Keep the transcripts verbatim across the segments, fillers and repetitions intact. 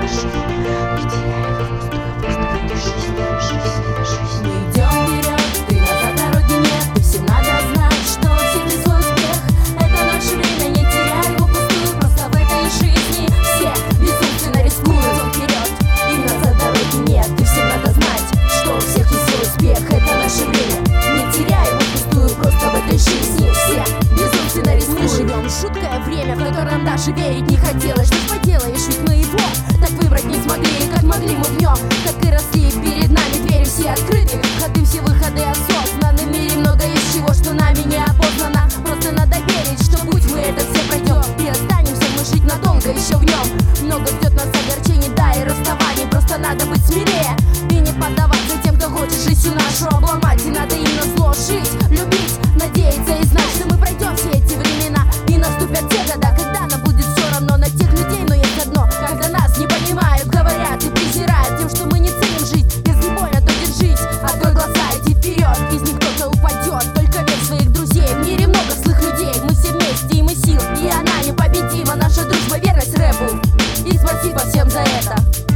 Жуткое время, в котором даже верить не хотелось. Что ж поделаешь, ведь мы его так выбрать не смогли. И как могли мы в нем, так и росли. Перед нами двери все открыты, ходы все выходы осознаны. В мире много есть чего, что нами не опознано. Просто надо верить, что путь мы это все пройдем. И останемся мы жить надолго еще в нем. Много ждет нас огорчений, да и расставаний. Просто надо быть смелее и не поддаваться тем, кто хочет жизнь нашу обломать. И надо им на зло жить, любить, надеяться и знать, что мы пройдем все эти времена. Наступят те года, когда нам будет все равно на тех людей, но есть одно: когда нас не понимают, говорят и презирают тем, что мы не ценим жизнь. Если больно, то держись, открой глаза, иди вперед. Из них кто-то упадет, только верь в своих друзей. В мире много злых людей, мы все вместе и мы сила, и она непобедима. Наша дружба, верность рэпу, и спасибо всем за это.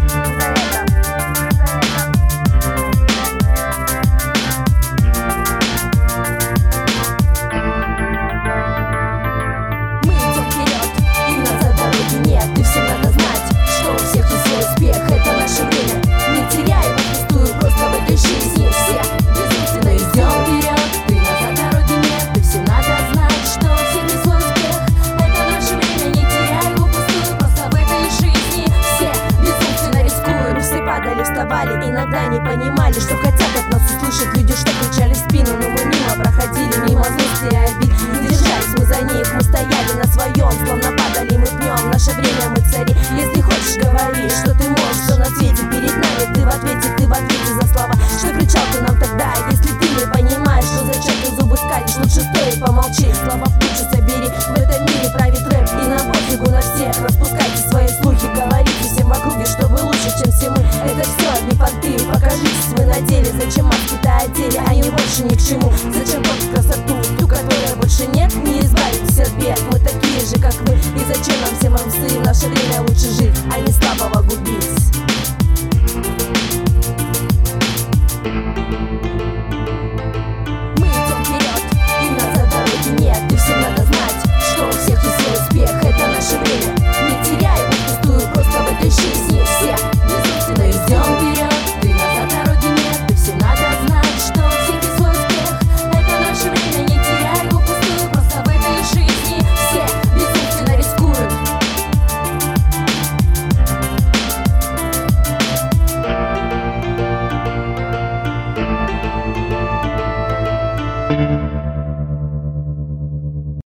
Иногда не понимали, что хотят от нас услышать люди, что кричали в спину. Но мы мимо проходили, мимо злости и обид. Не держались мы за них, мы стояли на своем, словно падали мы пнем. Наше время мы цари. Если хочешь, говори, что ты можешь, что на свете перед нами. Ты в ответе, ты в ответе за слова, что кричал ты нам тогда. Если ты не понимаешь, что зачем ты зубы скалишь, лучше стоит помолчи. Слова в кучу собери, в этом мире правит рэп. И на пофигу на всех, распускайте свои слухи. Говорите всем в округе, что вы лучше, чем все мы. Это все одни понты, покажитесь вы на деле. Зачем маски-то одели, они больше ни к чему. Зачем портить красоту, ту, которой больше нет? Не избавитесь от бед, мы такие же, как вы. И зачем нам всем рамсы, в наше время лучше жить, а не слабого губить. Мы идем вперед, и назад дороги нет. И всем надо знать, что у всех есть свой успех. Это наше время, не теряй его впустую. Просто в этой жизни все безумственно идем вперед, и назад дороги нет. И всем надо знать, что у всех есть свой успех. Это наше время, не теряй его впустую. Просто в этой жизни все безумственно рискуют. Thank you.